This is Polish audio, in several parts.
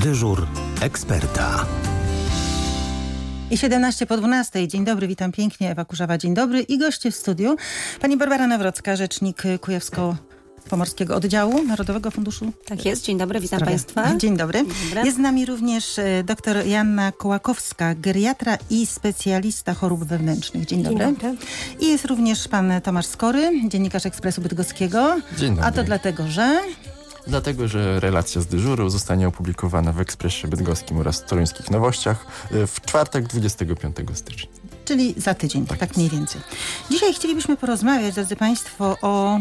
Dyżur eksperta. I 11:12. Dzień dobry, witam pięknie. Ewa Kurzawa, dzień dobry. I goście w studiu. Pani Barbara Nawrocka, rzecznik Kujawsko-Pomorskiego Oddziału Narodowego Funduszu. Tak jest, dzień dobry, witam Państwa. Dzień dobry. Jest z nami również dr Joanna Kołakowska, geriatra i specjalista chorób wewnętrznych. Dzień dobry. Dzień dobry. I jest również pan Tomasz Skory, dziennikarz Ekspresu Bydgoskiego. Dzień dobry. A to dlatego, że relacja z dyżuru zostanie opublikowana w Ekspresie Bydgoskim oraz Toruńskich Nowościach w czwartek 25 stycznia. Czyli za tydzień, tak mniej więcej. Dzisiaj chcielibyśmy porozmawiać, drodzy Państwo,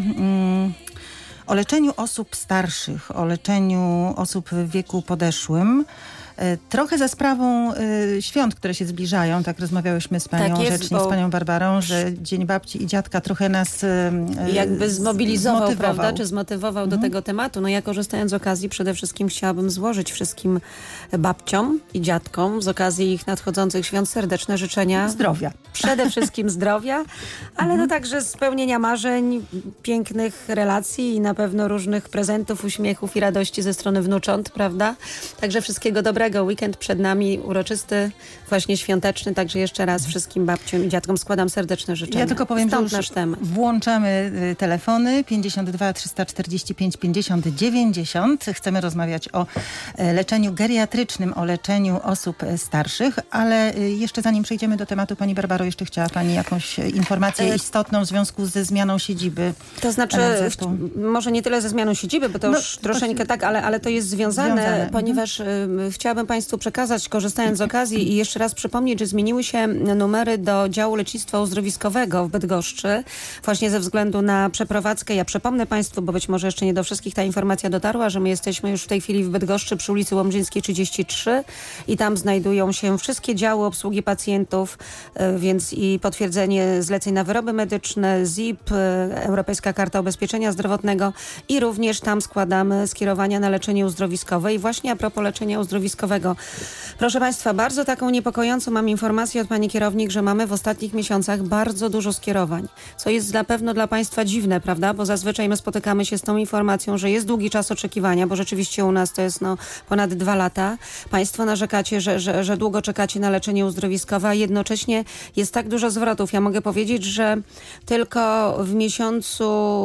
o leczeniu osób starszych, o leczeniu osób w wieku podeszłym. Trochę za sprawą świąt, które się zbliżają. Tak rozmawiałyśmy z panią rzecznik, z panią Barbarą, że Dzień Babci i Dziadka trochę nas jakby zmobilizował, prawda? Czy zmotywował do tego tematu. No ja, korzystając z okazji, przede wszystkim chciałabym złożyć wszystkim babciom i dziadkom z okazji ich nadchodzących świąt serdeczne życzenia. Zdrowia. Przede wszystkim zdrowia, ale no także spełnienia marzeń, pięknych relacji i na pewno różnych prezentów, uśmiechów i radości ze strony wnucząt, prawda? Także wszystkiego dobrego. Weekend przed nami, uroczysty, właśnie świąteczny, także jeszcze raz wszystkim babciom i dziadkom składam serdeczne życzenia. Ja tylko powiem, Stąd że nasz temat. Włączamy telefony 52 345 50 90. Chcemy rozmawiać o leczeniu geriatrycznym, o leczeniu osób starszych, ale jeszcze zanim przejdziemy do tematu, pani Barbaro, jeszcze chciała pani jakąś informację istotną w związku ze zmianą siedziby. To znaczy, może nie tyle ze zmianą siedziby, bo to już troszeczkę tak, ale to jest związane. Ponieważ chciałabym Państwu przekazać, korzystając z okazji i jeszcze raz przypomnieć, że zmieniły się numery do działu lecznictwa uzdrowiskowego w Bydgoszczy, właśnie ze względu na przeprowadzkę. Ja przypomnę Państwu, bo być może jeszcze nie do wszystkich ta informacja dotarła, że my jesteśmy już w tej chwili w Bydgoszczy przy ulicy Łomżyńskiej 33 i tam znajdują się wszystkie działy obsługi pacjentów, więc i potwierdzenie zleceń na wyroby medyczne, ZIP, Europejska Karta Ubezpieczenia Zdrowotnego i również tam składamy skierowania na leczenie uzdrowiskowe. I właśnie a propos leczenia uzdrowiskowego. Proszę Państwa, bardzo taką niepokojącą mam informację od pani kierownik, że mamy w ostatnich miesiącach bardzo dużo skierowań, co jest na pewno dla Państwa dziwne, prawda? Bo zazwyczaj my spotykamy się z tą informacją, że jest długi czas oczekiwania, bo rzeczywiście u nas to jest ponad 2 lata. Państwo narzekacie, że długo czekacie na leczenie uzdrowiskowe, a jednocześnie jest tak dużo zwrotów. Ja mogę powiedzieć, że tylko w miesiącu,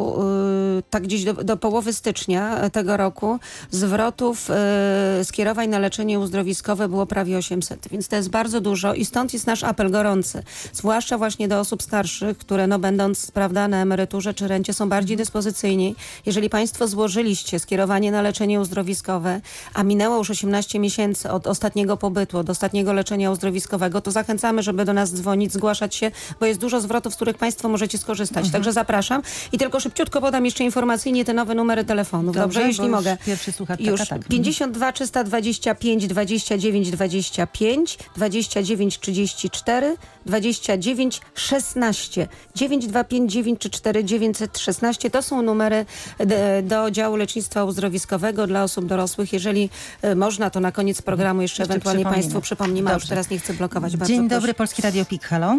tak gdzieś do połowy stycznia tego roku, zwrotów skierowań na leczenie uzdrowiskowe było prawie 800, więc to jest bardzo dużo i stąd jest nasz apel gorący, zwłaszcza właśnie do osób starszych, które będąc, prawda, na emeryturze czy rencie są bardziej dyspozycyjni. Jeżeli Państwo złożyliście skierowanie na leczenie uzdrowiskowe, a minęło już 18 miesięcy od ostatniego pobytu, od ostatniego leczenia uzdrowiskowego, to zachęcamy, żeby do nas dzwonić, zgłaszać się, bo jest dużo zwrotów, z których Państwo możecie skorzystać. Także zapraszam i tylko szybciutko podam jeszcze informacyjnie te nowe numery telefonów. Dobrze, jeśli mogę. Pierwszy słuchacz. Już 52 325 29 25, 29 34, 29 16, 925 934 916. To są numery do działu lecznictwa uzdrowiskowego dla osób dorosłych. Jeżeli można, to na koniec programu jeszcze ewentualnie Państwu przypomnimy, a już teraz nie chcę blokować. Bardzo Dzień proszę. dobry, Polski Radio PIK. Halo?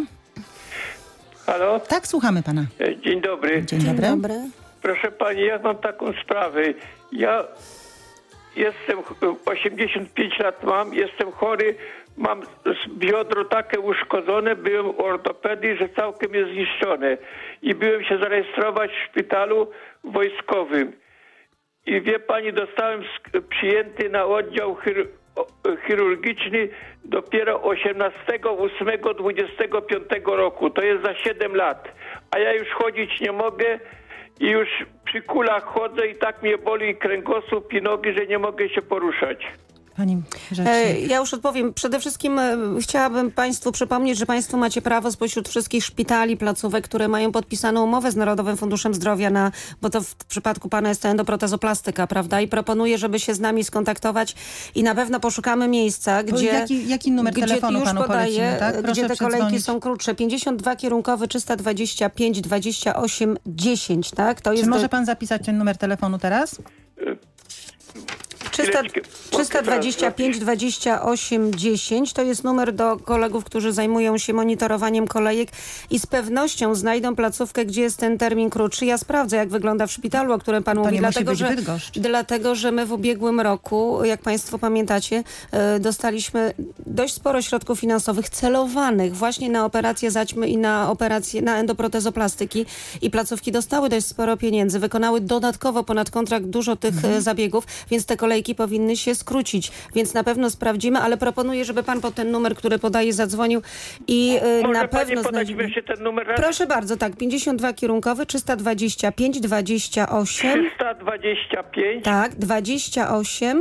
Halo? Tak, słuchamy pana. Dzień dobry. Dzień dobry. Proszę pani, ja mam taką sprawę. Ja jestem 85 lat jestem chory, mam biodro takie uszkodzone, byłem u ortopedii, że całkiem jest zniszczone. I byłem się zarejestrować w szpitalu wojskowym. I wie pani, dostałem przyjęty na oddział chirurgiczny dopiero 18.08.25 roku. To jest za 7 lat. A ja już chodzić nie mogę. I już przy kulach chodzę i tak mnie boli kręgosłup i nogi, że nie mogę się poruszać. Pani rzecznik. Ja już odpowiem. Przede wszystkim chciałabym Państwu przypomnieć, że Państwo macie prawo spośród wszystkich szpitali, placówek, które mają podpisaną umowę z Narodowym Funduszem Zdrowia, bo to w przypadku Pana jest endoprotezoplastyka, prawda? I proponuję, żeby się z nami skontaktować i na pewno poszukamy miejsca, gdzie... Jaki numer telefonu panu polecimy, tak? Proszę gdzie te kolejki są krótsze. 52 kierunkowy 325 28 10, tak? To jest Czy może pan zapisać ten numer telefonu teraz? 325 28 10 to jest numer do kolegów, którzy zajmują się monitorowaniem kolejek i z pewnością znajdą placówkę, gdzie jest ten termin krótszy. Ja sprawdzę, jak wygląda w szpitalu, o którym pan mówi, dlatego, że my w ubiegłym roku, jak państwo pamiętacie, dostaliśmy dość sporo środków finansowych celowanych właśnie na operację zaćmy i na operację na endoprotezoplastyki i placówki dostały dość sporo pieniędzy, wykonały dodatkowo ponad kontrakt dużo tych zabiegów, więc te kolejki powinny się skrócić, więc na pewno sprawdzimy, ale proponuję, żeby pan po ten numer, który podaje, zadzwonił i na pewno znajdziemy. Ten numer raz? Proszę bardzo, tak, 52 kierunkowy, 325 28 325 tak, 28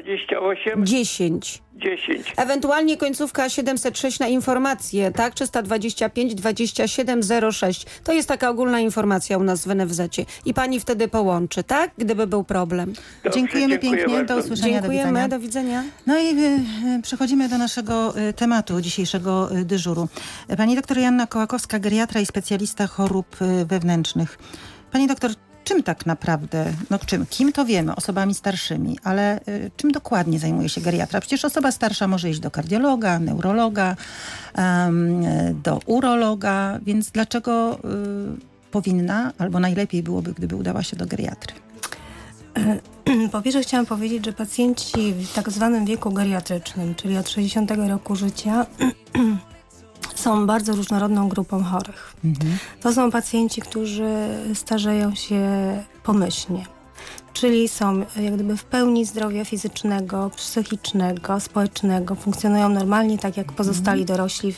10. Ewentualnie końcówka 706 na informacje, tak? 325 27 06. To jest taka ogólna informacja u nas w NFZ-cie. I pani wtedy połączy, tak? Gdyby był problem. Dobrze, dziękuję pięknie. bardzo. Do usłyszenia. Dziękujemy. Do widzenia. No i przechodzimy do naszego tematu dzisiejszego dyżuru. Pani doktor Joanna Kołakowska, geriatra i specjalista chorób wewnętrznych. Pani doktor, czym tak naprawdę, kim to wiemy, osobami starszymi, ale czym dokładnie zajmuje się geriatra? Przecież osoba starsza może iść do kardiologa, neurologa, do urologa, więc dlaczego powinna, albo najlepiej byłoby, gdyby udała się do geriatry? Po pierwsze chciałam powiedzieć, że pacjenci w tak zwanym wieku geriatrycznym, czyli od 60 roku życia, są bardzo różnorodną grupą chorych. To są pacjenci, którzy starzeją się pomyślnie, czyli są jak gdyby w pełni zdrowia fizycznego, psychicznego, społecznego, funkcjonują normalnie tak jak pozostali dorośli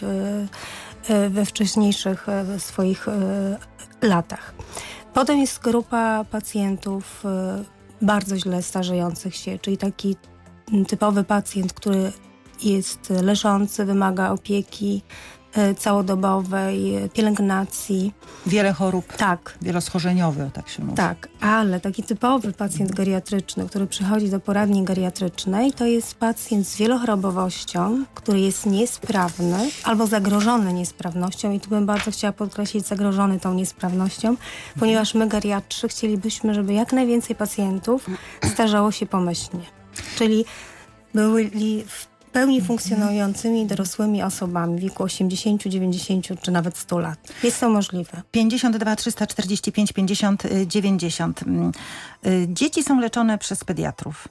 we wcześniejszych swoich latach. Potem jest grupa pacjentów bardzo źle starzejących się, czyli taki typowy pacjent, który jest leżący, wymaga opieki całodobowej, pielęgnacji. Wiele chorób. Tak. Wieloschorzeniowe, tak się mówi. Tak, ale taki typowy pacjent geriatryczny, który przychodzi do poradni geriatrycznej, to jest pacjent z wielochorobowością, który jest niesprawny albo zagrożony niesprawnością i tu bym bardzo chciała podkreślić zagrożony tą niesprawnością, ponieważ my geriatrzy chcielibyśmy, żeby jak najwięcej pacjentów starzało się pomyślnie. Czyli byli w pełni funkcjonującymi dorosłymi osobami w wieku 80, 90 czy nawet 100 lat. Jest to możliwe. 52 345 50 90. Dzieci są leczone przez pediatrów.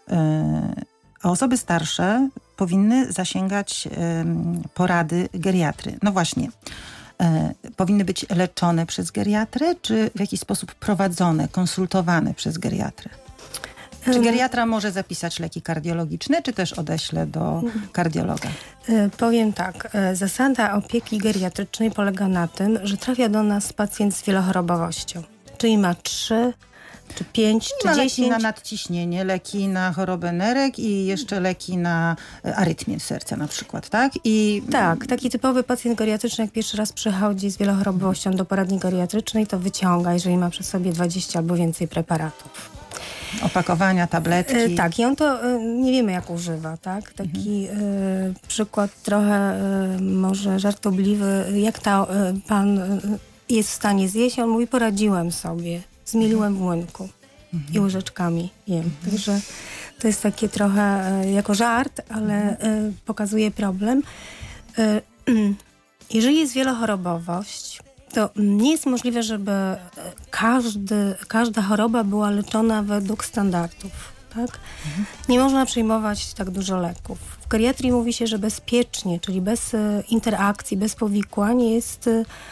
A osoby starsze powinny zasięgać porady geriatry. No właśnie. Powinny być leczone przez geriatrę, czy w jakiś sposób prowadzone, konsultowane przez geriatrę? Czy geriatra może zapisać leki kardiologiczne, czy też odeśle do kardiologa? Powiem tak. Zasada opieki geriatrycznej polega na tym, że trafia do nas pacjent z wielochorobowością. Czyli ma 3, czy 5, czy 10... leki na nadciśnienie, leki na chorobę nerek i jeszcze leki na arytmię serca na przykład, tak? Tak, taki typowy pacjent geriatryczny, jak pierwszy raz przychodzi z wielochorobowością do poradni geriatrycznej, to wyciąga, jeżeli ma przy sobie 20 albo więcej preparatów. Opakowania, tabletki. Tak, i on to nie wiemy jak używa, tak? Taki przykład trochę może żartobliwy, jak pan jest w stanie zjeść, on mówi, poradziłem sobie, zmieliłem w młynku i łyżeczkami jem. Także to jest takie trochę jako żart, ale pokazuje problem. Jeżeli jest wielochorobowość, to nie jest możliwe, żeby każda choroba była leczona według standardów. Tak? Nie można przyjmować tak dużo leków. W geriatrii mówi się, że bezpiecznie, czyli bez interakcji, bez powikłań jest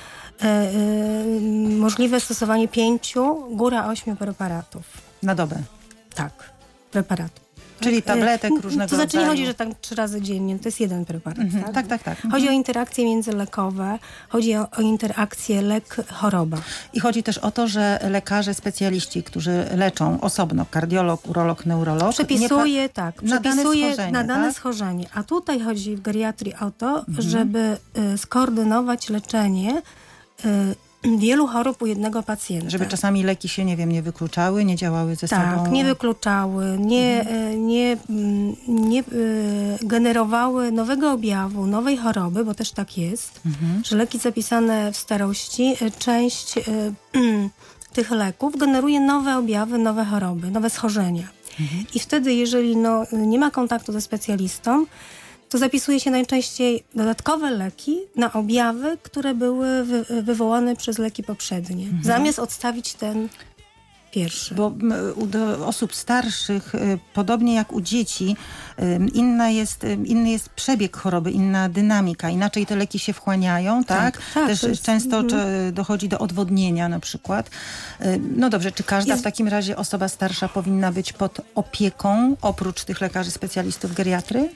możliwe stosowanie 5, góra 8 preparatów. Na dobę? Tak, preparatów. Czyli tabletek różnego rodzaju. To znaczy nie chodzi, że tak 3 razy dziennie, to jest jeden preparat. Tak. Chodzi o interakcje międzylekowe, chodzi o interakcję lek-choroba. I chodzi też o to, że lekarze, specjaliści, którzy leczą osobno, kardiolog, urolog, neurolog... Przepisuje na dane tak? schorzenie. A tutaj chodzi w geriatrii o to, żeby skoordynować leczenie wielu chorób u jednego pacjenta. Żeby czasami leki się, nie wykluczały, nie działały ze sobą. Tak, nie wykluczały, nie generowały nowego objawu, nowej choroby, bo też tak jest, że leki zapisane w starości, część tych leków generuje nowe objawy, nowe choroby, nowe schorzenia. I wtedy, jeżeli nie ma kontaktu ze specjalistą, to zapisuje się najczęściej dodatkowe leki na objawy, które były wywołane przez leki poprzednie, zamiast odstawić ten pierwszy. Bo u osób starszych, podobnie jak u dzieci, inny jest przebieg choroby, inna dynamika. Inaczej te leki się wchłaniają, tak? Też często dochodzi do odwodnienia na przykład. No dobrze, czy każda w takim razie osoba starsza powinna być pod opieką, oprócz tych lekarzy specjalistów geriatry?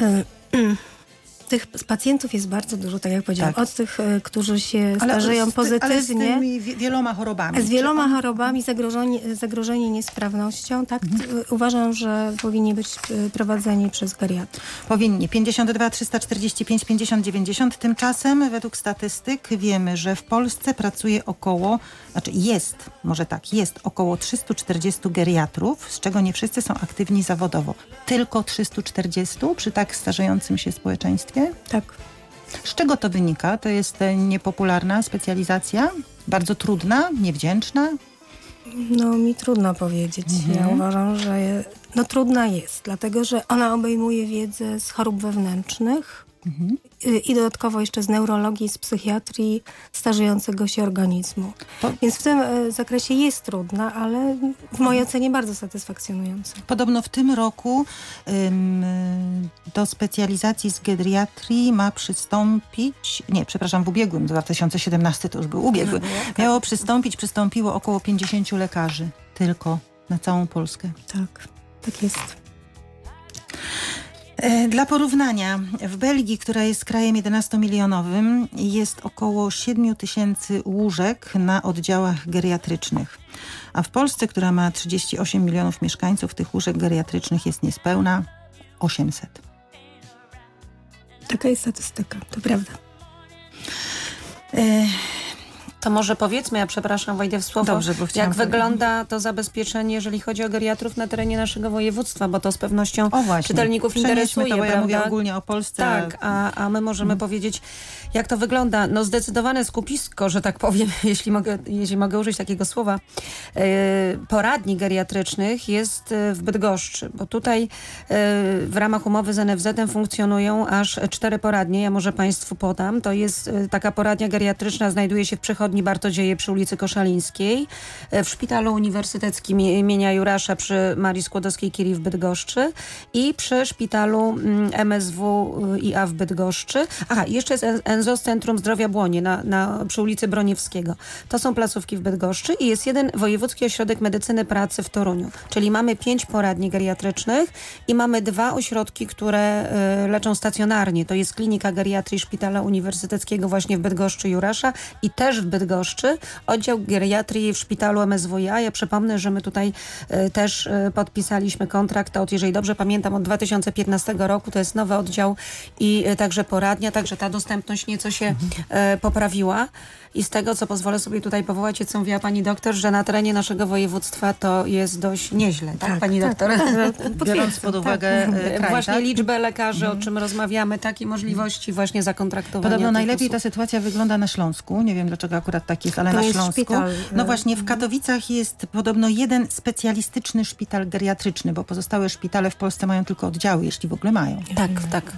Tych pacjentów jest bardzo dużo, tak jak powiedziałam. Od tych, którzy się starzeją pozytywnie. Ale z tymi wieloma chorobami. Z wieloma chorobami, zagrożeni niesprawnością. Tak, uważam, że powinni być prowadzeni przez geriatrów. Powinni. 52 345 50 90. Tymczasem według statystyk wiemy, że w Polsce pracuje jest około 340 geriatrów, z czego nie wszyscy są aktywni zawodowo. Tylko 340 przy tak starzejącym się społeczeństwie? Tak. Z czego to wynika? To jest niepopularna specjalizacja? Bardzo trudna? Niewdzięczna? Mi trudno powiedzieć. Ja uważam, że trudna jest, dlatego że ona obejmuje wiedzę z chorób wewnętrznych i dodatkowo jeszcze z neurologii i z psychiatrii starzejącego się organizmu. Więc w tym zakresie jest trudna, ale w mojej ocenie bardzo satysfakcjonująca. Podobno w tym roku do specjalizacji z geriatrii ma przystąpić, w ubiegłym, 2017 to już był ubiegły, przystąpiło około 50 lekarzy tylko na całą Polskę. Tak jest. Dla porównania, w Belgii, która jest krajem 11-milionowym, jest około 7 000 łóżek na oddziałach geriatrycznych. A w Polsce, która ma 38 milionów mieszkańców, tych łóżek geriatrycznych jest niespełna 800. Taka jest statystyka, to prawda. To może powiedzmy, ja przepraszam, wejdę w słowo, jak wygląda to zabezpieczenie, jeżeli chodzi o geriatrów na terenie naszego województwa, bo to z pewnością czytelników interesuje. To, ja mówię ogólnie o Polsce. Tak, a my możemy powiedzieć, jak to wygląda. Zdecydowane skupisko, że tak powiem, jeśli mogę użyć takiego słowa, poradni geriatrycznych jest w Bydgoszczy, bo tutaj w ramach umowy z NFZ-em funkcjonują aż 4 poradnie. Ja może Państwu podam. To jest taka poradnia geriatryczna, znajduje się w przychodni Bartodzieje przy ulicy Koszalińskiej, w Szpitalu Uniwersyteckim imienia Jurasza przy Marii Skłodowskiej-Curie w Bydgoszczy i przy Szpitalu MSWiA w Bydgoszczy. Jeszcze jest ENZO Centrum Zdrowia Błonie przy ulicy Broniewskiego. To są placówki w Bydgoszczy i jest jeden Wojewódzki Ośrodek Medycyny Pracy w Toruniu. Czyli mamy 5 poradni geriatrycznych i mamy 2 ośrodki, które leczą stacjonarnie. To jest Klinika Geriatrii Szpitala Uniwersyteckiego właśnie w Bydgoszczy Jurasza i też w Bydgoszczy oddział geriatrii w Szpitalu MSWiA. Ja przypomnę, że my tutaj też podpisaliśmy kontrakt jeżeli dobrze pamiętam, od 2015 roku. To jest nowy oddział i także poradnia, także ta dostępność nieco się poprawiła. I z tego, co pozwolę sobie tutaj powołać, co mówiła pani doktor, że na terenie naszego województwa to jest dość nieźle, tak pani doktor? Biorąc pod uwagę kraj, właśnie liczbę lekarzy, o czym rozmawiamy, takie możliwości właśnie zakontraktowania. Podobno najlepiej ta sytuacja wygląda na Śląsku. Nie wiem, dlaczego akurat tak jest, ale to na jest Śląsku. Szpital. No właśnie, w Katowicach jest podobno jeden specjalistyczny szpital geriatryczny, bo pozostałe szpitale w Polsce mają tylko oddziały, jeśli w ogóle mają. Tak.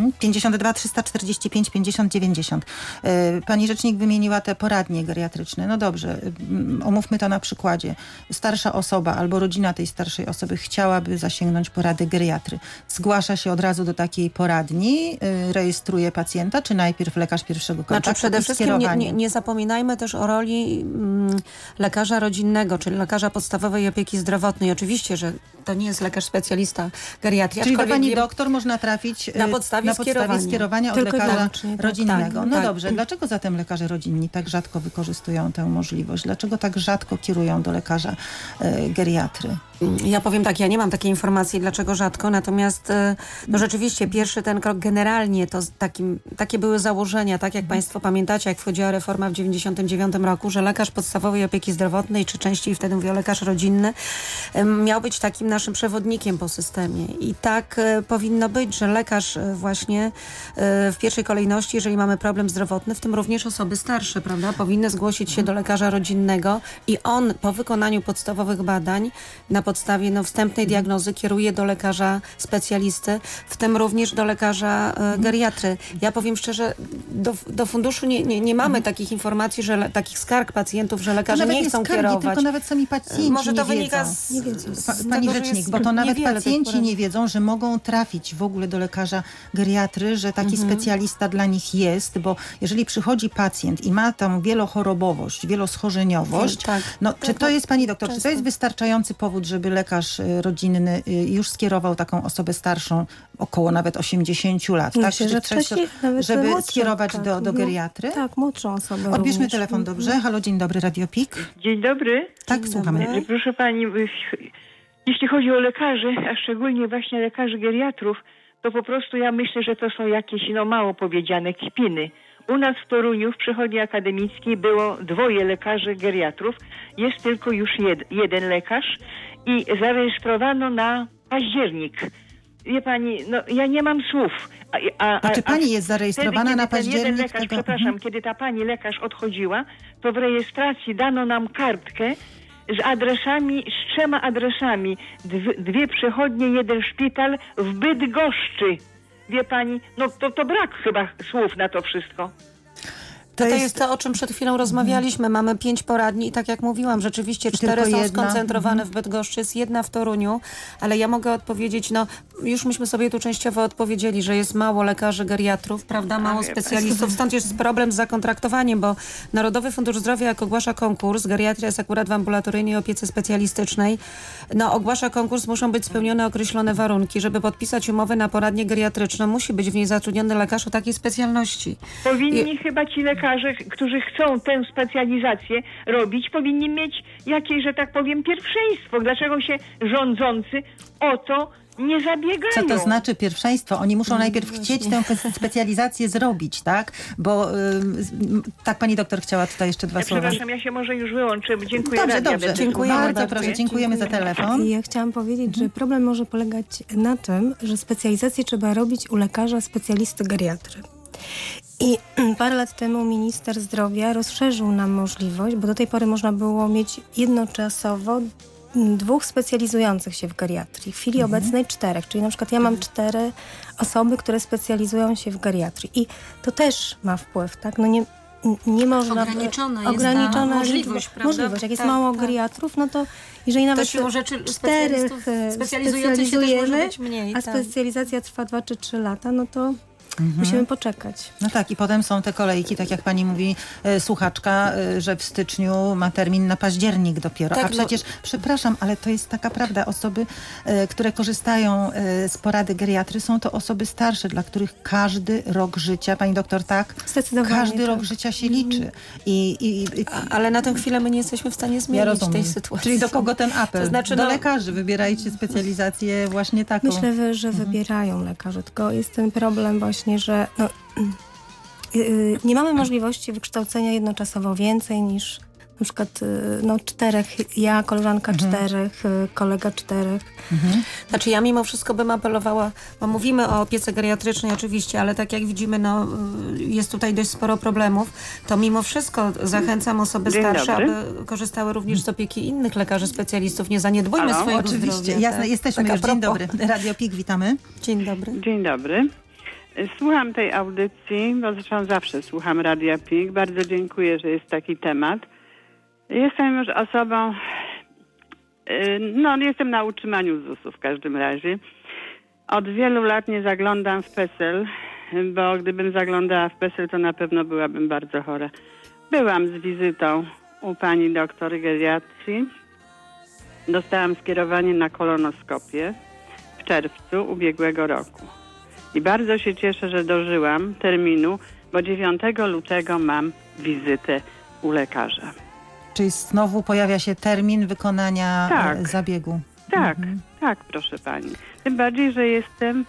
52 345 50 90. Pani rzecznik wymieniła te poradnie geriatryczne. No dobrze, omówmy to na przykładzie. Starsza osoba albo rodzina tej starszej osoby chciałaby zasięgnąć porady geriatry. Zgłasza się od razu do takiej poradni, rejestruje pacjenta, czy najpierw lekarz pierwszego kontaktu? Przede wszystkim nie zapominajmy też o roli lekarza rodzinnego, czyli lekarza podstawowej opieki zdrowotnej. Oczywiście, że to nie jest lekarz specjalista geriatrii. Czyli do pani doktor można trafić na podstawie skierowania od lekarza rodzinnego. Tak, no dobrze, dlaczego zatem lekarze rodzinni tak rzadko wykorzystują tę możliwość? Dlaczego tak rzadko kierują do lekarza geriatry? Ja powiem tak, ja nie mam takiej informacji, dlaczego rzadko, natomiast rzeczywiście pierwszy ten krok generalnie to takie były założenia, tak jak Państwo pamiętacie, jak wchodziła reforma w 1999 roku, że lekarz podstawowej opieki zdrowotnej, czy częściej wtedy mówię lekarz rodzinny, miał być takim naszym przewodnikiem po systemie. I tak powinno być, że lekarz właśnie w pierwszej kolejności, jeżeli mamy problem zdrowotny, w tym również osoby starsze, prawda, powinny zgłosić się do lekarza rodzinnego i on po wykonaniu podstawowych badań na podstawie wstępnej diagnozy kieruje do lekarza specjalisty, w tym również do lekarza geriatry. Ja powiem szczerze, do funduszu nie mamy takich informacji, takich skarg pacjentów, że lekarze nie chcą kierować. Tylko nawet sami pacjenci może to wynika Pani rzecznik, bo to nawet pacjenci nie wiedzą, że mogą trafić w ogóle do lekarza geriatry, że taki specjalista dla nich jest, bo jeżeli przychodzi pacjent i ma tam wielochorobowość, wieloschorzeniowość, czy to jest, pani doktor, czy to jest wystarczający powód, żeby lekarz rodzinny już skierował taką osobę starszą, około nawet 80 lat, Myślę, tak? Żeby skierować do geriatry? Tak, młodszą osobę. Odbierzmy telefon, dobrze? Halo, dzień dobry, Radio PIK. Dzień dobry. Tak, słuchamy. Proszę pani, jeśli chodzi o lekarzy, a szczególnie właśnie lekarzy geriatrów, to po prostu ja myślę, że to są jakieś, mało powiedziane, kpiny. U nas w Toruniu w przychodni akademickiej było 2 lekarzy geriatrów. Jest tylko już jeden lekarz i zarejestrowano na październik. Wie pani, ja nie mam słów. Czy pani jest zarejestrowana na październik? Kiedy ta pani lekarz odchodziła, to w rejestracji dano nam kartkę z adresami, z 3 adresami. 2 przychodnie, 1 szpital w Bydgoszczy. Wie pani, to brak chyba słów na to wszystko. To jest to, o czym przed chwilą rozmawialiśmy. Mamy 5 poradni i tak jak mówiłam, rzeczywiście 4 są skoncentrowane w Bydgoszczy, jest 1 w Toruniu, ale ja mogę odpowiedzieć, już myśmy sobie tu częściowo odpowiedzieli, że jest mało lekarzy geriatrów, prawda, mało specjalistów, stąd jest problem z zakontraktowaniem, bo Narodowy Fundusz Zdrowia, jak ogłasza konkurs, geriatria jest akurat w ambulatoryjnej opiece specjalistycznej, ogłasza konkurs, muszą być spełnione określone warunki. Żeby podpisać umowę na poradnię geriatryczną, musi być w niej zatrudniony lekarz o takiej specjalności. Powinni chyba ci lekarze, którzy chcą tę specjalizację robić, powinni mieć jakieś, że tak powiem, pierwszeństwo. Dlaczego się rządzący o to nie zabiegają? Co to znaczy pierwszeństwo? Oni muszą najpierw chcieć tę specjalizację zrobić, tak? Bo tak pani doktor chciała tutaj jeszcze 2 słowa. Przepraszam, ja się może już wyłączę. Dziękuję. Dobrze. Bardzo proszę, dziękujemy za telefon. Ja chciałam powiedzieć, że problem może polegać na tym, że specjalizację trzeba robić u lekarza specjalisty geriatry. I parę lat temu minister zdrowia rozszerzył nam możliwość, bo do tej pory można było mieć jednoczasowo 2 specjalizujących się w geriatrii. W chwili obecnej 4, czyli na przykład ja mam 4 osoby, które specjalizują się w geriatrii. I to też ma wpływ, tak? Nie można... Ograniczona możliwość, prawda? Możliwość. Jak jest mało geriatrów, to jeżeli nawet 4 specjalizujemy, a specjalizacja trwa 2 czy 3 lata, to musimy poczekać. I potem są te kolejki, tak jak pani mówi, słuchaczka, że w styczniu ma termin na październik dopiero. A przecież, przepraszam, ale to jest taka prawda. Osoby, które korzystają z porady geriatry, są to osoby starsze, dla których każdy rok życia, pani doktor, tak? Zdecydowanie. Każdy rok życia się liczy. Ale na tę chwilę my nie jesteśmy w stanie zmienić tej sytuacji. Czyli do kogo ten apel? To znaczy, do lekarzy. Wybierajcie specjalizację właśnie taką. Myślę, że wybierają lekarze, tylko jest ten problem właśnie, że nie mamy możliwości wykształcenia jednoczasowo więcej niż na przykład 4, ja, koleżanka 4, kolega 4. Znaczy ja mimo wszystko bym apelowała, bo mówimy o opiece geriatrycznej oczywiście, ale tak jak widzimy, jest tutaj dość sporo problemów, to mimo wszystko zachęcam osoby starsze, aby korzystały również z opieki innych lekarzy specjalistów. Nie zaniedbujmy swojego zdrowia. Oczywiście, jasne, jesteśmy już. Dzień dobry. Radio PIK, witamy. Dzień dobry. Dzień dobry. Słucham tej audycji, bo zresztą zawsze słucham Radia PIK. Bardzo dziękuję, że jest taki temat. Jestem już osobą, jestem na utrzymaniu ZUS-u w każdym razie. Od wielu lat nie zaglądam w PESEL, bo gdybym zaglądała w PESEL, to na pewno byłabym bardzo chora. Byłam z wizytą u pani doktor geriatrii. Dostałam skierowanie na kolonoskopię w czerwcu ubiegłego roku. I bardzo się cieszę, że dożyłam terminu, bo 9 lutego mam wizytę u lekarza. Czyli znowu pojawia się termin wykonania zabiegu. Tak, proszę pani. Tym bardziej, że jestem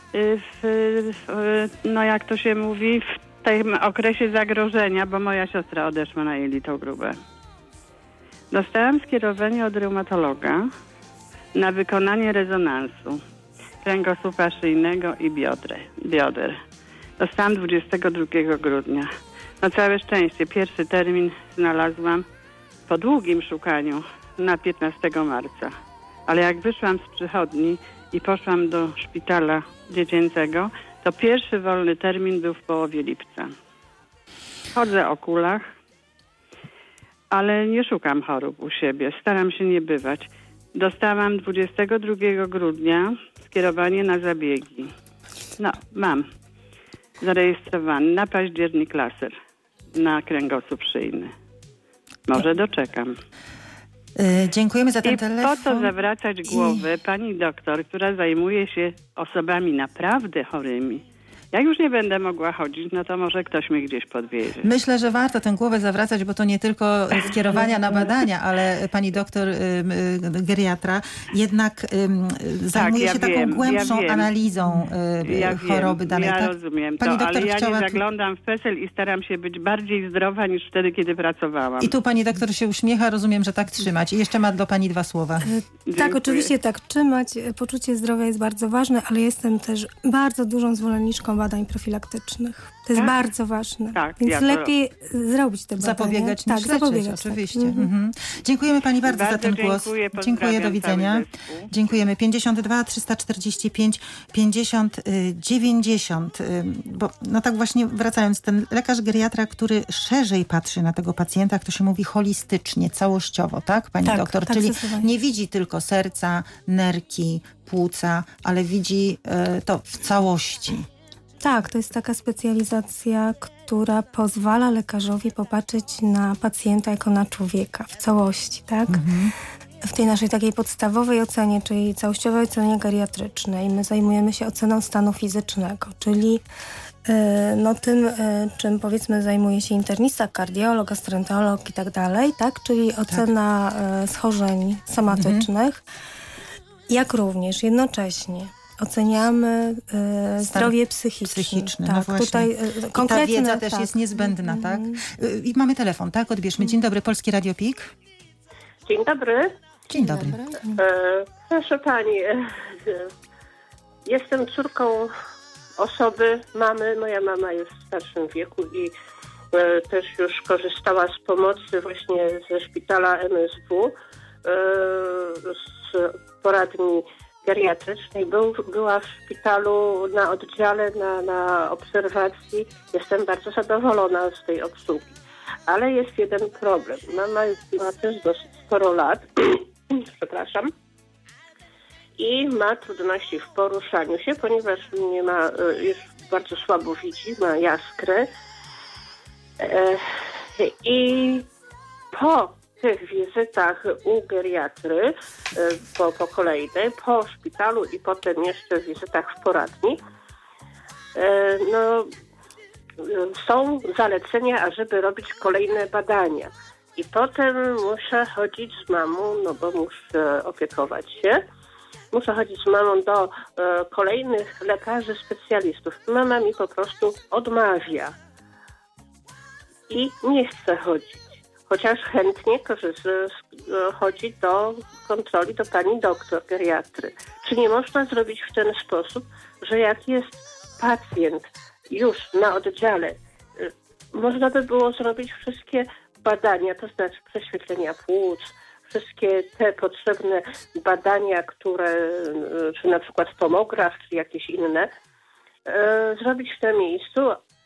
jak to się mówi, w tym okresie zagrożenia, bo moja siostra odeszła na jelito grube. Dostałam skierowanie od reumatologa na wykonanie rezonansu kręgosłupa szyjnego i bioder. Dostałam 22 grudnia. Całe szczęście, pierwszy termin znalazłam po długim szukaniu na 15 marca. Ale jak wyszłam z przychodni i poszłam do szpitala dziecięcego, to pierwszy wolny termin był w połowie lipca. Chodzę o kulach, ale nie szukam chorób u siebie. Staram się nie bywać. Dostałam 22 grudnia skierowanie na zabiegi. No, mam zarejestrowany na październik laser na kręgosłup szyjny. Może doczekam. Dziękujemy za ten I telefon. po co zawracać głowę pani doktor, która zajmuje się osobami naprawdę chorymi? Jak już nie będę mogła chodzić, no to może ktoś mnie gdzieś podwiezie. Myślę, że warto tę głowę zawracać, bo to nie tylko skierowania na badania, ale pani doktor geriatra jednak zajmuje się taką głębszą analizą choroby danej. Ja tak? rozumiem pani to, doktor ale ja chciała... nie zaglądam w PESEL i staram się być bardziej zdrowa niż wtedy, kiedy pracowałam. I tu pani doktor się uśmiecha, rozumiem, że tak trzymać. I jeszcze ma do pani 2 słowa. Tak, oczywiście tak trzymać. Poczucie zdrowia jest bardzo ważne, ale jestem też bardzo dużą zwolenniczką badań profilaktycznych. To jest bardzo ważne. Tak, więc lepiej zrobić te badania. Zapobiegać niż leczyć, oczywiście. Tak. Mhm. Dziękujemy pani bardzo za ten głos. Dziękuję, do widzenia. Dziękujemy. 52 345 50 90. Bo no tak właśnie wracając, ten lekarz geriatra, który szerzej patrzy na tego pacjenta, jak to się mówi holistycznie, całościowo, tak pani doktor? Tak, czyli nie widzi tylko serca, nerki, płuca, ale widzi to w całości. Tak, to jest taka specjalizacja, która pozwala lekarzowi popatrzeć na pacjenta jako na człowieka w całości, tak? W tej naszej takiej podstawowej ocenie, czyli całościowej ocenie geriatrycznej, my zajmujemy się oceną stanu fizycznego, czyli tym, czym powiedzmy zajmuje się internista, kardiolog, gastroenterolog i tak dalej, tak? Czyli ocena schorzeń somatycznych, jak również jednocześnie oceniamy zdrowie psychiczne. Tak, no właśnie. Tutaj konkretne, ta wiedza też jest niezbędna, tak? I mamy telefon, tak? Odbierzmy. Dzień dobry, Polskie Radio PIK. Dzień dobry. Dzień dobry. Proszę pani, jestem córką osoby, mamy. Moja mama jest w starszym wieku i też już korzystała z pomocy właśnie ze szpitala MSW, z poradni geriatrycznej. Była w szpitalu na oddziale, na obserwacji. Jestem bardzo zadowolona z tej obsługi. Ale jest jeden problem. Mama ma też dosyć sporo lat, przepraszam, i ma trudności w poruszaniu się, ponieważ nie ma, już bardzo słabo widzi, ma jaskrę. I po tych wizytach u geriatry, po kolejnej, po szpitalu i potem jeszcze wizytach w poradni, są zalecenia, ażeby robić kolejne badania. I potem muszę chodzić z mamą, no bo muszę opiekować się. Muszę chodzić z mamą do kolejnych lekarzy specjalistów. Mama mi po prostu odmawia i nie chce chodzić. Chociaż chętnie chodzi do kontroli do pani doktor geriatry. Czy nie można zrobić w ten sposób, że jak jest pacjent już na oddziale, można by było zrobić wszystkie badania, to znaczy prześwietlenia płuc, wszystkie te potrzebne badania, które, czy na przykład tomograf, czy jakieś inne, zrobić w tym miejscu,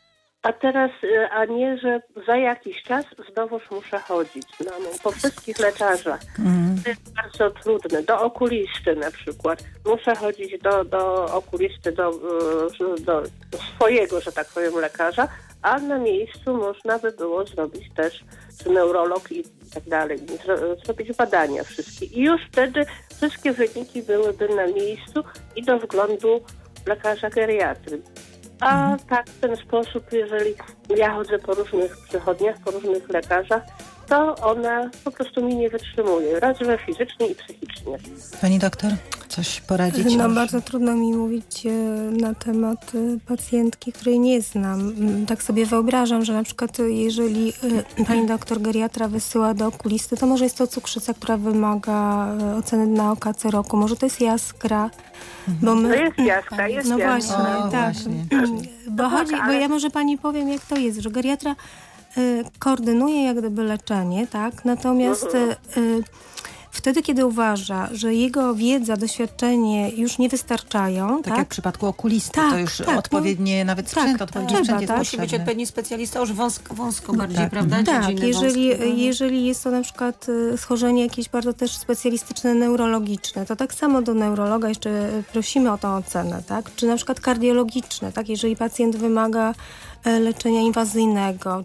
a nie, że za jakiś czas znowuż muszę chodzić z mamą po wszystkich lekarzach. To jest bardzo trudne. Do okulisty na przykład. Muszę chodzić do okulisty, do swojego, że tak powiem, lekarza, a na miejscu można by było zrobić też, czy neurolog i tak dalej, zrobić badania wszystkie. I już wtedy wszystkie wyniki byłyby na miejscu i do wglądu lekarza geriatry. A tak w ten sposób, jeżeli ja chodzę po różnych przychodniach, po różnych lekarzach, to ona po prostu mi nie wytrzymuje. Raz, że fizycznie i psychicznie. Pani doktor, coś poradzić? No bardzo trudno mi mówić na temat pacjentki, której nie znam. Tak sobie wyobrażam, że na przykład jeżeli pani doktor geriatra wysyła do okulisty, to może jest to cukrzyca, która wymaga oceny na OKC roku. Może to jest jaskra. Bo my... To jest jaskra, jest no jaskra. Właśnie, tak. Bo ja może pani powiem, jak to jest, że geriatra koordynuje jak gdyby leczenie, tak? Natomiast wtedy, kiedy uważa, że jego wiedza, doświadczenie już nie wystarczają. Tak jak w przypadku okulisty, to już odpowiednie nawet sprzęt, odpowiedni sprzęt jest musi być odpowiedni specjalista, już wąsko bardziej, prawda? Tak, jeżeli jest to na przykład schorzenie jakieś bardzo też specjalistyczne, neurologiczne, to tak samo do neurologa jeszcze prosimy o tą ocenę, tak? Czy na przykład kardiologiczne, tak? Jeżeli pacjent wymaga leczenia inwazyjnego,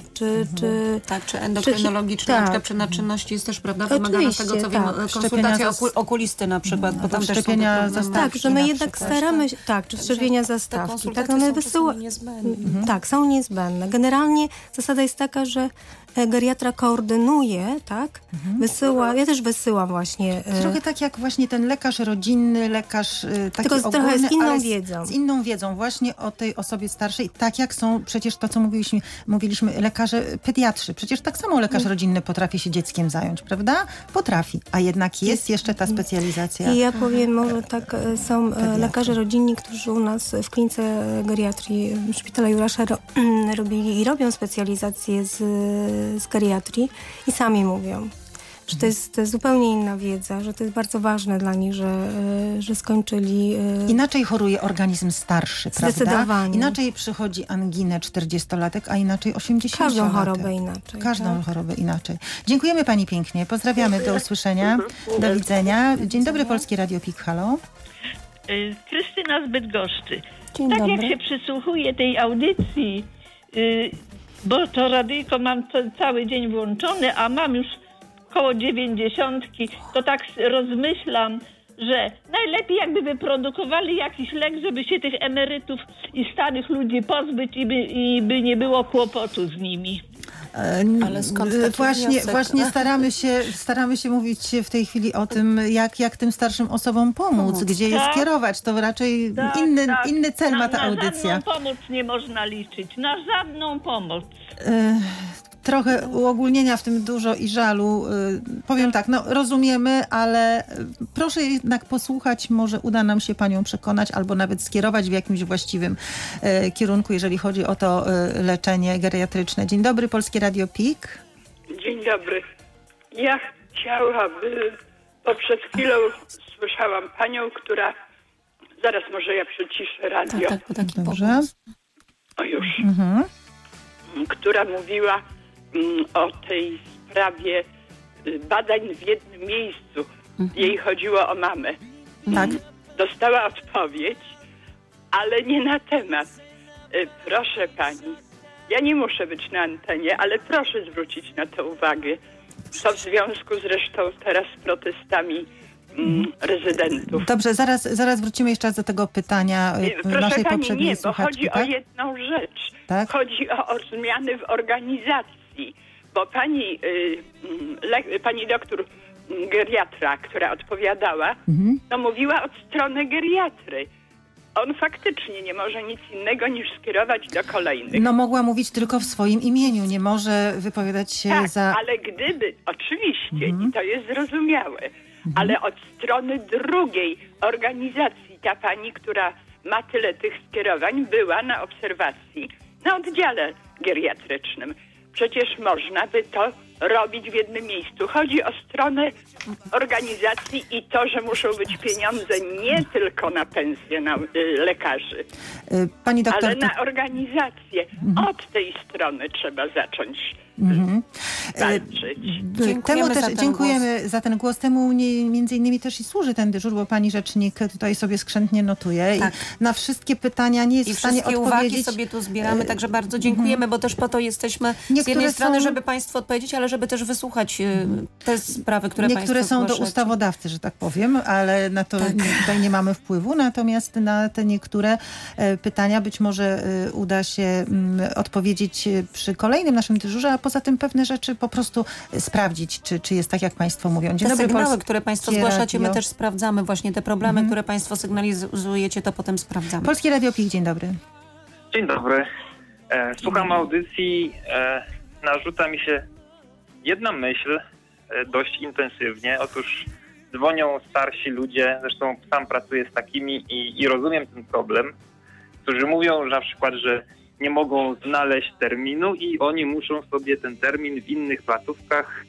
czy endokrynologiczne, na przykład przy naczynności jest też, prawda, wymagana z tego, co wiem, konsultacja okulisty na przykład, bo tam też szczepienia zastawki. Tak, że my jednak staramy się, czy szczepienia zastawki. Tak, one są niezbędne. Generalnie zasada jest taka, że geriatra koordynuje, tak? Wysyła, ja też wysyłam właśnie. Trochę tak jak właśnie ten lekarz rodzinny, lekarz taki tylko ogólny, trochę z inną wiedzą. Z inną wiedzą właśnie o tej osobie starszej, tak jak są przecież to, co mówiliśmy lekarze pediatrzy. Przecież tak samo lekarz rodzinny potrafi się dzieckiem zająć, prawda? Potrafi, a jednak jest jeszcze ta specjalizacja. I ja powiem, może tak, są lekarze rodzinni, którzy u nas w klinice geriatrii Szpitala Jurasza robili i robią specjalizację z geriatrii i sami mówią, że to jest zupełnie inna wiedza, że to jest bardzo ważne dla nich, że skończyli... Inaczej choruje organizm starszy, prawda? Zdecydowanie. Inaczej przychodzi anginę 40-latek, a inaczej 80-latek. Każdą chorobę inaczej. Każdą chorobę inaczej. Dziękujemy pani pięknie. Pozdrawiamy. Do usłyszenia. Do widzenia. Dzień dobry, Polskie Radio PIK. Halo. Krystyna z Bydgoszczy. Dzień tak dobry. Jak się przysłuchuję tej audycji, bo to radyjko mam cały dzień włączone, a mam już koło 90, to tak rozmyślam, że najlepiej jakby wyprodukowali jakiś lek, żeby się tych emerytów i starych ludzi pozbyć i by nie było kłopotu z nimi. Ale skąd właśnie staramy się mówić w tej chwili o tym, jak tym starszym osobom pomóc, gdzie je skierować. To raczej inny cel ma ta audycja. Na żadną pomoc nie można liczyć. Na żadną pomoc. Trochę uogólnienia w tym dużo i żalu. Powiem tak, rozumiemy, ale proszę jednak posłuchać, może uda nam się panią przekonać albo nawet skierować w jakimś właściwym kierunku, jeżeli chodzi o to leczenie geriatryczne. Dzień dobry, Polskie Radio PIK. Dzień dobry. Ja chciałabym, bo przed chwilą słyszałam panią, która... Zaraz może ja przyciszę radio. Tak, dobrze. O już. Która mówiła o tej sprawie badań w jednym miejscu. Jej chodziło o mamę. Tak. Dostała odpowiedź, ale nie na temat. Proszę pani, ja nie muszę być na antenie, ale proszę zwrócić na to uwagę. To w związku zresztą teraz z protestami rezydentów. Dobrze, zaraz wrócimy jeszcze raz do tego pytania naszej poprzedniej słuchaczki. Chodzi o jedną rzecz. Tak? Chodzi o zmiany w organizacji. Bo pani doktor geriatra, która odpowiadała, to mówiła od strony geriatry. On faktycznie nie może nic innego niż skierować do kolejnych. Mogła mówić tylko w swoim imieniu, nie może wypowiadać się za... ale gdyby, oczywiście, i to jest zrozumiałe, ale od strony drugiej organizacji ta pani, która ma tyle tych skierowań, była na obserwacji na oddziale geriatrycznym. Przecież można by to robić w jednym miejscu. Chodzi o stronę organizacji i to, że muszą być pieniądze nie tylko na pensje lekarzy, pani doktor, ale na organizację. Od tej strony trzeba zacząć walczyć. Dziękujemy za ten głos. Temu między innymi też i służy ten dyżur, bo pani rzecznik tutaj sobie skrzętnie notuje. Tak. I na wszystkie pytania nie jest w stanie odpowiedzieć. I wszystkie uwagi sobie tu zbieramy, także bardzo dziękujemy, bo też po to jesteśmy z jednej strony, żeby państwu odpowiedzieć, ale żeby też wysłuchać te sprawy, które państwo niektóre są zgłaszacie. do ustawodawcy, że tak powiem, ale na to tutaj nie mamy wpływu. Natomiast na te niektóre pytania być może uda się odpowiedzieć przy kolejnym naszym dyżurze, a poza tym pewne rzeczy po prostu sprawdzić, czy jest tak, jak państwo mówią. Te sygnały, które państwo zgłaszacie, my też sprawdzamy. Właśnie te problemy, które państwo sygnalizujecie, to potem sprawdzamy. Polskie Radio PIK, dzień dobry. Dzień dobry. Słucham audycji. Narzuca mi się jedna myśl dość intensywnie. Otóż dzwonią starsi ludzie, zresztą sam pracuję z takimi i rozumiem ten problem, którzy mówią, że na przykład, że nie mogą znaleźć terminu i oni muszą sobie ten termin w innych placówkach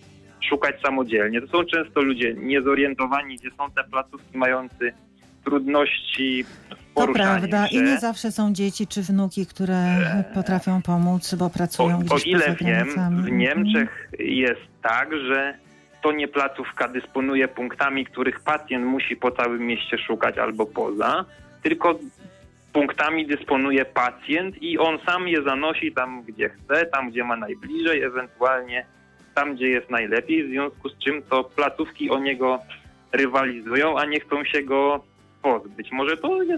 szukać samodzielnie. To są często ludzie niezorientowani, gdzie są te placówki mający trudności w poruszaniu się. To prawda i nie zawsze są dzieci czy wnuki, które potrafią pomóc, bo pracują gdzieś o ile poza granicami. wiem, w Niemczech jest tak, że to nie placówka dysponuje punktami, których pacjent musi po całym mieście szukać albo poza, tylko punktami dysponuje pacjent i on sam je zanosi tam, gdzie chce, tam, gdzie ma najbliżej, ewentualnie tam, gdzie jest najlepiej, w związku z czym to placówki o niego rywalizują, a nie chcą się go pozbyć. Może to jest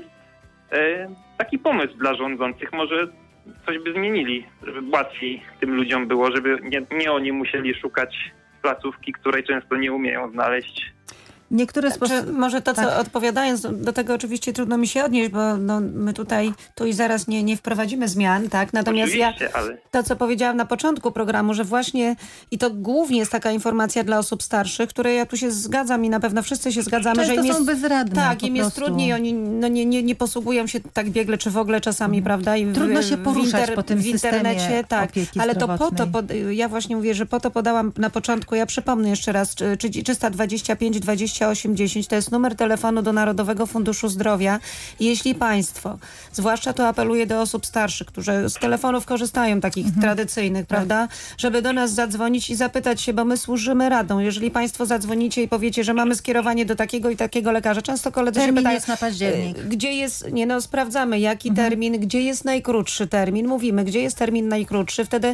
taki pomysł dla rządzących, może coś by zmienili, żeby łatwiej tym ludziom było, żeby nie oni musieli szukać placówki, której często nie umieją znaleźć. Niektóre może to, co odpowiadając, do tego oczywiście trudno mi się odnieść, bo my tutaj tu i zaraz nie wprowadzimy zmian, tak? Natomiast to, co powiedziałam na początku programu, że właśnie i to głównie jest taka informacja dla osób starszych, które ja tu się zgadzam i na pewno wszyscy się zgadzamy, często że im jest, są bezradne. Tak, im jest trudniej, oni nie posługują się tak biegle, czy w ogóle czasami, prawda? I trudno się poruszać po tym w internecie, tak. Ale to ja właśnie mówię, że po to podałam na początku, ja przypomnę jeszcze raz, 325 28 10 to jest numer telefonu do Narodowego Funduszu Zdrowia. I jeśli państwo, zwłaszcza to apeluję do osób starszych, którzy z telefonów korzystają, takich tradycyjnych, prawda, żeby do nas zadzwonić i zapytać się, bo my służymy radą. Jeżeli państwo zadzwonicie i powiecie, że mamy skierowanie do takiego i takiego lekarza, często koledzy się pytają, jest na październik. Gdzie jest, sprawdzamy jaki termin, gdzie jest najkrótszy termin, mówimy, gdzie jest termin najkrótszy, wtedy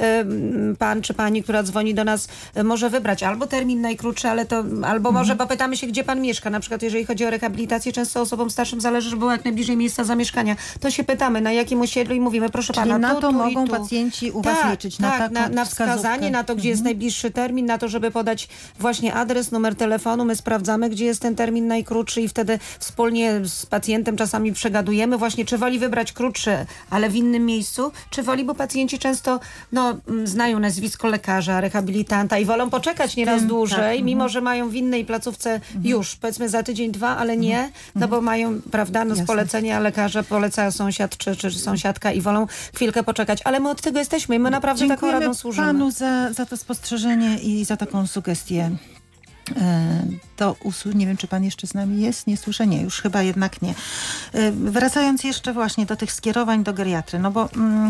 pan czy pani, która dzwoni do nas, może wybrać albo termin najkrótszy, albo może popytamy się, gdzie pan mieszka. Na przykład, jeżeli chodzi o rehabilitację, często osobom starszym zależy, żeby było jak najbliżej miejsca zamieszkania. To się pytamy, na jakim osiedlu i mówimy, proszę pana, na to mogą pacjenci u was liczyć. Na wskazanie, na to, gdzie jest najbliższy termin, na to, żeby podać właśnie adres, numer telefonu. My sprawdzamy, gdzie jest ten termin najkrótszy i wtedy wspólnie z pacjentem czasami przegadujemy właśnie, czy woli wybrać krótszy, ale w innym miejscu, czy woli, bo pacjenci często znają nazwisko lekarza, rehabilitanta i wolą poczekać nieraz dłużej, mimo że mają w innej placówce już, powiedzmy za tydzień, dwa, ale nie, bo mają, prawda, z polecenia lekarza, poleca sąsiad czy sąsiadka i wolą chwilkę poczekać, ale my od tego jesteśmy i my naprawdę taką radą służymy. Dziękujemy panu za to spostrzeżenie i za taką sugestię. Nie wiem, czy pan jeszcze z nami jest? Nie słyszę? Nie, już chyba jednak nie. Wracając jeszcze właśnie do tych skierowań do geriatry, bo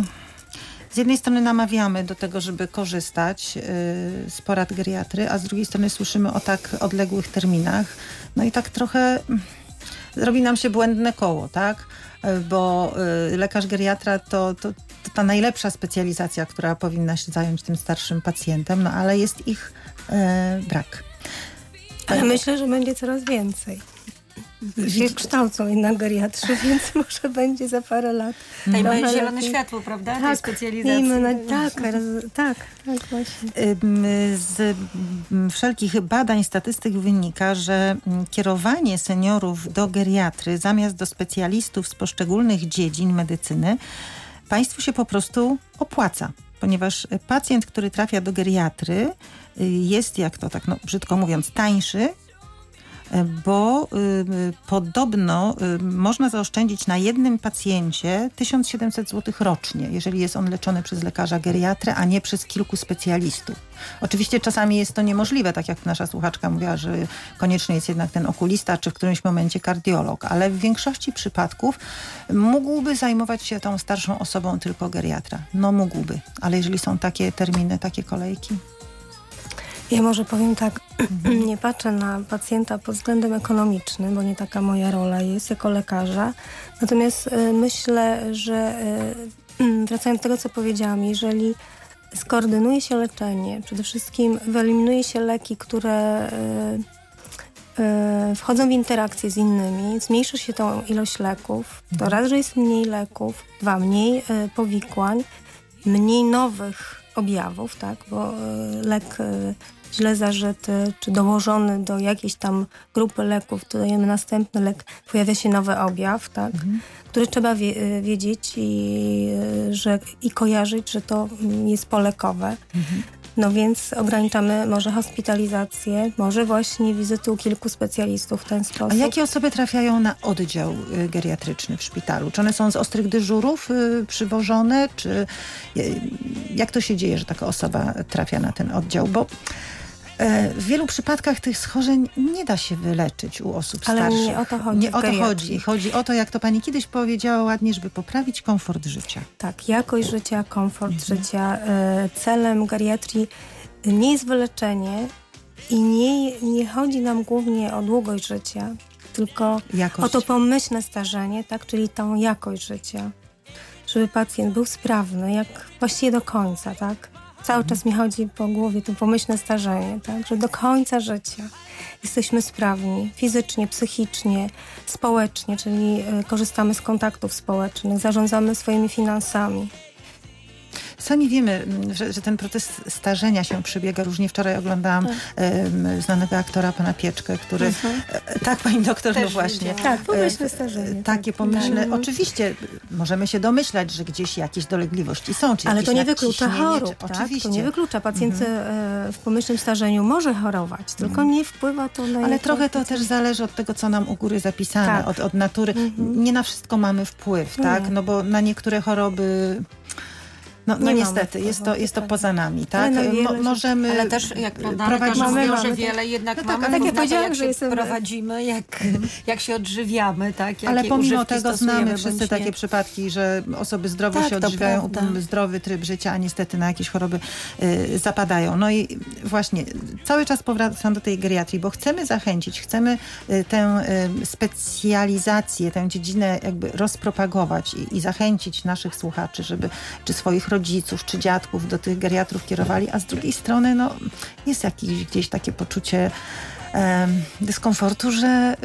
z jednej strony namawiamy do tego, żeby korzystać z porad geriatry, a z drugiej strony słyszymy o tak odległych terminach. No i tak trochę robi nam się błędne koło, tak? Bo lekarz geriatra to ta najlepsza specjalizacja, która powinna się zająć tym starszym pacjentem, ale jest ich brak. Ale myślę, że będzie coraz więcej. Się kształcą jednak geriatrzy, więc może będzie za parę lat. Dajmy zielone światło, prawda? Tej specjalizacji. Tak, właśnie. Z wszelkich badań, statystyk wynika, że kierowanie seniorów do geriatry zamiast do specjalistów z poszczególnych dziedzin medycyny państwu się po prostu opłaca. Ponieważ pacjent, który trafia do geriatry, jest, jak to tak brzydko mówiąc, tańszy, bo podobno można zaoszczędzić na jednym pacjencie 1700 zł rocznie, jeżeli jest on leczony przez lekarza geriatrę, a nie przez kilku specjalistów. Oczywiście czasami jest to niemożliwe, tak jak nasza słuchaczka mówiła, że konieczny jest jednak ten okulista, czy w którymś momencie kardiolog, ale w większości przypadków mógłby zajmować się tą starszą osobą tylko geriatra. Mógłby, ale jeżeli są takie terminy, takie kolejki. Ja może powiem tak, nie patrzę na pacjenta pod względem ekonomicznym, bo nie taka moja rola jest jako lekarza. Natomiast myślę, że wracając do tego, co powiedziałam, jeżeli skoordynuje się leczenie, przede wszystkim wyeliminuje się leki, które wchodzą w interakcję z innymi, zmniejszy się tą ilość leków, to raz, że jest mniej leków, dwa, mniej powikłań, mniej nowych objawów, tak, bo lek źle zażyty, czy dołożony do jakiejś tam grupy leków, dodajemy następny lek, pojawia się nowy objaw, tak, który trzeba wiedzieć i kojarzyć, że to jest polekowe. No więc ograniczamy może hospitalizację, może właśnie wizyty u kilku specjalistów w ten sposób. A jakie osoby trafiają na oddział geriatryczny w szpitalu? Czy one są z ostrych dyżurów przywożone? Czy jak to się dzieje, że taka osoba trafia na ten oddział? Bo W wielu przypadkach tych schorzeń nie da się wyleczyć u osób starszych. Ale nie o to chodzi. Nie o to chodzi. Chodzi o to, jak to pani kiedyś powiedziała ładnie, żeby poprawić komfort życia. Tak, jakość życia, komfort życia. Celem geriatrii nie jest wyleczenie i nie chodzi nam głównie o długość życia, tylko o to pomyślne starzenie, tak, czyli tą jakość życia. Żeby pacjent był sprawny, jak właściwie do końca, tak? Cały czas mi chodzi po głowie to pomyślne starzenie, tak? Że do końca życia jesteśmy sprawni fizycznie, psychicznie, społecznie, czyli korzystamy z kontaktów społecznych, zarządzamy swoimi finansami. Sami wiemy, że ten proces starzenia się przebiega różnie. Wczoraj oglądałam znanego aktora, pana Pieczkę, który... Tak, pani doktor, też no właśnie. Tak, pomyślne starzenie. Takie pomyślne. Oczywiście możemy się domyślać, że gdzieś jakieś dolegliwości są. Czy ale jakieś to nie wyklucza chorób, tak? Oczywiście. To nie wyklucza. Pacjent w pomyślnym starzeniu może chorować, tylko nie wpływa to na... Ale trochę to też zależy od tego, co nam u góry zapisane, tak. od natury. Nie na wszystko mamy wpływ, tak? No bo na niektóre choroby... No niestety, jest to poza nami, tak? Możemy ale też jak prowadzić mówią, że wiele jednak mamy, tak jak powiedziałam, że prowadzimy, jak się odżywiamy, tak? Ale pomimo tego znamy wszyscy takie przypadki, że osoby zdrowo się odżywiają, zdrowy tryb życia, a niestety na jakieś choroby zapadają. No i właśnie, cały czas powracam do tej geriatrii, bo chcemy zachęcić, chcemy tę specjalizację, tę dziedzinę jakby rozpropagować i zachęcić naszych słuchaczy, żeby czy swoich rodziców, czy dziadków do tych geriatrów kierowali, a z drugiej strony no, jest jakieś gdzieś takie poczucie dyskomfortu, że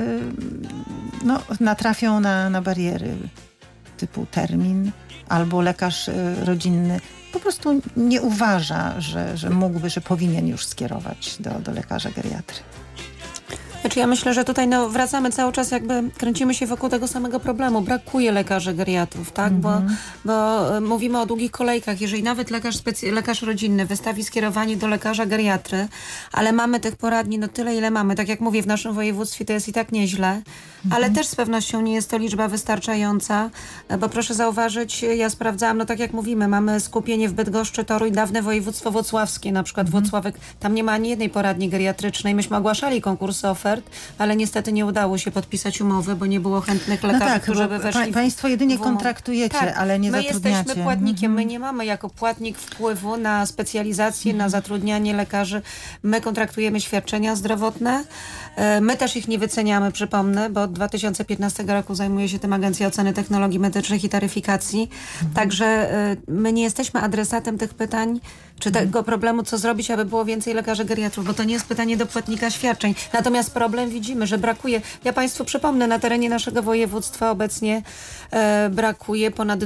no, natrafią na bariery typu termin albo lekarz rodzinny po prostu nie uważa, że mógłby, że powinien już skierować do lekarza geriatry. Znaczy ja myślę, że tutaj wracamy cały czas, jakby kręcimy się wokół tego samego problemu. Brakuje lekarzy geriatrów, tak? Bo mówimy o długich kolejkach. Jeżeli nawet lekarz rodzinny wystawi skierowanie do lekarza geriatry, ale mamy tych poradni tyle, ile mamy. Tak jak mówię, w naszym województwie to jest i tak nieźle, ale też z pewnością nie jest to liczba wystarczająca, bo proszę zauważyć, ja sprawdzałam, tak jak mówimy, mamy skupienie w Bydgoszczy, Toruń, dawne województwo włocławskie, na przykład Włocławek, tam nie ma ani jednej poradni geriatrycznej. Myśmy ogłaszali konkursy ofert, ale niestety nie udało się podpisać umowy, bo nie było chętnych lekarzy, którzy by weszli Państwo jedynie kontraktujecie, ale nie zatrudniacie. My jesteśmy płatnikiem, my nie mamy jako płatnik wpływu na specjalizację, na zatrudnianie lekarzy. My kontraktujemy świadczenia zdrowotne. My też ich nie wyceniamy, przypomnę, bo od 2015 roku zajmuje się tym Agencja Oceny Technologii Medycznych i Taryfikacji. Także my nie jesteśmy adresatem tych pytań, czy tego problemu, co zrobić, aby było więcej lekarzy geriatrów, bo to nie jest pytanie do płatnika świadczeń. Natomiast problem widzimy, że brakuje. Ja Państwu przypomnę, na terenie naszego województwa obecnie brakuje ponad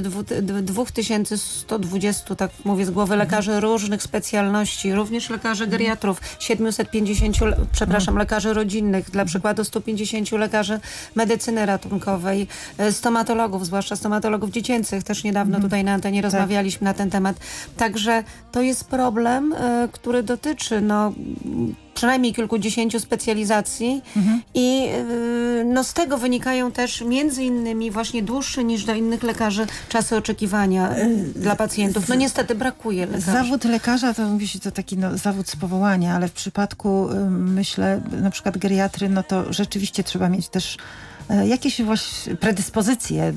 2120, tak mówię z głowy, lekarzy różnych specjalności, również lekarzy geriatrów, 750, lekarzy rodzinnych, dla przykładu 150 lekarzy medycyny ratunkowej, stomatologów, zwłaszcza stomatologów dziecięcych. Też niedawno tutaj na antenie rozmawialiśmy na ten temat. Także to jest problem, który dotyczy przynajmniej kilkudziesięciu specjalizacji i z tego wynikają też między innymi właśnie dłuższe niż do innych lekarzy czasy oczekiwania dla pacjentów. Niestety brakuje lekarzy. Zawód lekarza to mówi się to taki zawód z powołania, ale w przypadku myślę na przykład geriatry, to rzeczywiście trzeba mieć też jakieś właśnie predyspozycje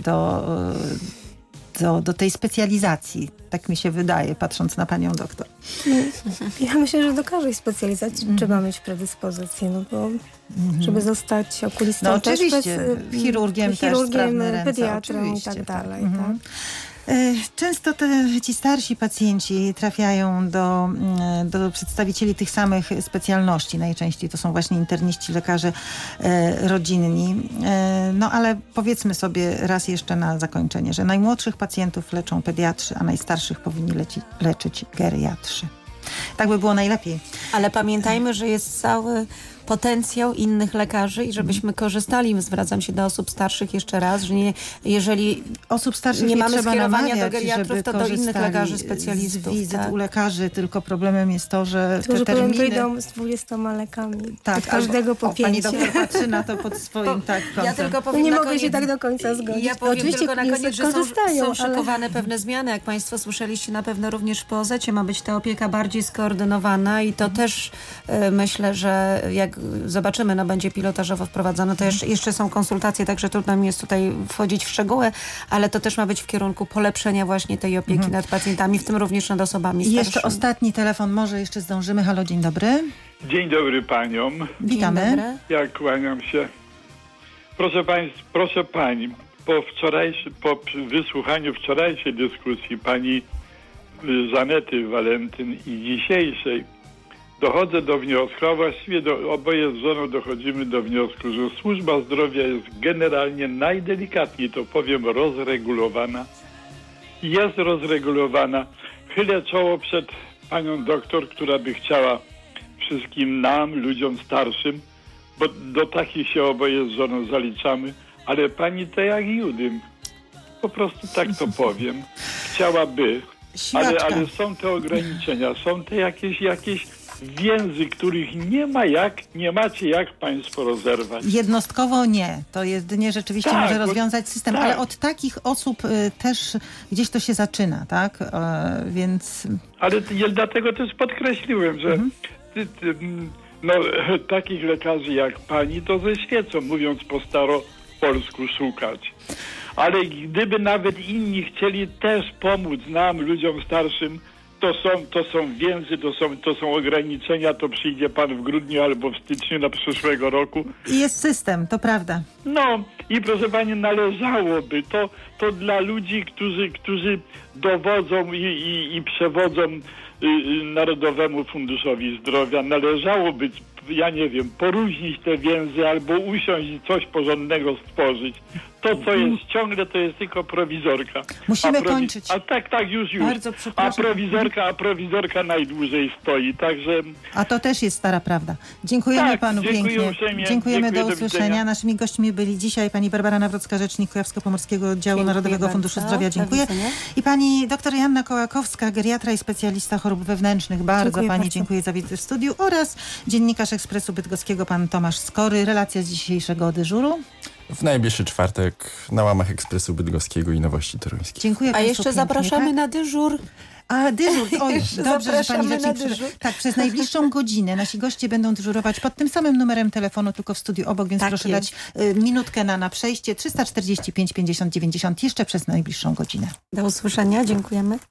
do tej specjalizacji. Tak mi się wydaje, patrząc na panią doktor. Ja myślę, że do każdej specjalizacji trzeba mieć predyspozycję, bo żeby zostać okulistą oczywiście, chirurgiem też sprawne ręce, pediatrą i tak dalej. Tak? Często ci starsi pacjenci trafiają do przedstawicieli tych samych specjalności. Najczęściej to są właśnie interniści, lekarze rodzinni. Ale powiedzmy sobie raz jeszcze na zakończenie, że najmłodszych pacjentów leczą pediatrzy, a najstarszych powinni leczyć geriatrzy. Tak by było najlepiej. Ale pamiętajmy, że jest cały potencjał innych lekarzy i żebyśmy korzystali, zwracam się do osób starszych jeszcze raz, że jeżeli osób starszych nie mamy trzeba skierowania namawiać, do geriatrów, to do innych lekarzy specjalistów. Z wizyt u lekarzy, tylko problemem jest to, że te terminy... przyjdą z 20 lekami. Tak, każdego po 5. Pani doktor patrzy na to pod swoim kątem. Ja tylko powiem nie na mogę koniec, się tak do końca zgodzić. Ja powiem oczywiście tylko na koniec, że są szykowane pewne zmiany. Jak Państwo słyszeliście, na pewno również w POZ-cie ma być ta opieka bardziej skoordynowana i to też myślę, że jak zobaczymy, będzie pilotażowo wprowadzone, to jeszcze są konsultacje, także trudno mi jest tutaj wchodzić w szczegóły, ale to też ma być w kierunku polepszenia właśnie tej opieki nad pacjentami, w tym również nad osobami starszymi. I jeszcze ostatni telefon, może jeszcze zdążymy. Halo, dzień dobry. Dzień dobry paniom. Witamy. Ja kłaniam się. Proszę pani, po wysłuchaniu wczorajszej dyskusji pani Żanety Walentyn i dzisiejszej dochodzę do wniosku, a właściwie oboje z żoną dochodzimy do wniosku, że służba zdrowia jest generalnie najdelikatniej, to powiem, rozregulowana. Jest rozregulowana. Chylę czoło przed panią doktor, która by chciała wszystkim nam, ludziom starszym, bo do takich się oboje z żoną zaliczamy, ale pani to jak Judym. Po prostu tak to powiem. Chciałaby, ale są te ograniczenia, są te jakieś więzy, których nie macie jak państwo rozerwać. Jednostkowo nie. To jedynie rzeczywiście może rozwiązać system, ale od takich osób też gdzieś to się zaczyna, tak? Więc... Ale dlatego też podkreśliłem, że takich lekarzy jak pani to ze świecą, mówiąc po staropolsku, szukać. Ale gdyby nawet inni chcieli też pomóc nam, ludziom starszym, to są więzy, to są ograniczenia, to przyjdzie pan w grudniu albo w styczniu na przyszłego roku. I jest system, to prawda. No i proszę pani, należałoby to dla ludzi, którzy dowodzą i przewodzą Narodowemu Funduszowi Zdrowia, należałoby, ja nie wiem, poróżnić te więzy albo usiąść i coś porządnego stworzyć. To, co jest ciągle, to jest tylko prowizorka. Musimy kończyć. A tak, już. Bardzo przepraszam. A prowizorka najdłużej stoi, także... A to też jest stara prawda. Dziękujemy panu pięknie. Uprzejmie. Dziękujemy, do usłyszenia. Naszymi gośćmi byli dzisiaj pani Barbara Nawrocka, rzecznik Kujawsko-Pomorskiego Oddziału Narodowego Funduszu Zdrowia. Dziękuję. I pani doktor Joanna Kołakowska, geriatra i specjalista chorób wewnętrznych. Bardzo pani dziękuję za wizytę w studiu. Oraz dziennikarz Ekspresu Bydgoskiego, pan Tomasz Skory. Relacja z dzisiejszego dyżuru. W najbliższy czwartek na łamach Ekspresu Bydgoskiego i Nowości Toruńskich. Dziękuję państwu. A jeszcze zapraszamy na dyżur. A dyżur, oj, dobrze, że pani rzecznik tak, przez najbliższą godzinę nasi goście będą dyżurować pod tym samym numerem telefonu, tylko w studiu obok, więc proszę dać minutkę na przejście. 345 50 90 jeszcze przez najbliższą godzinę. Do usłyszenia, dziękujemy.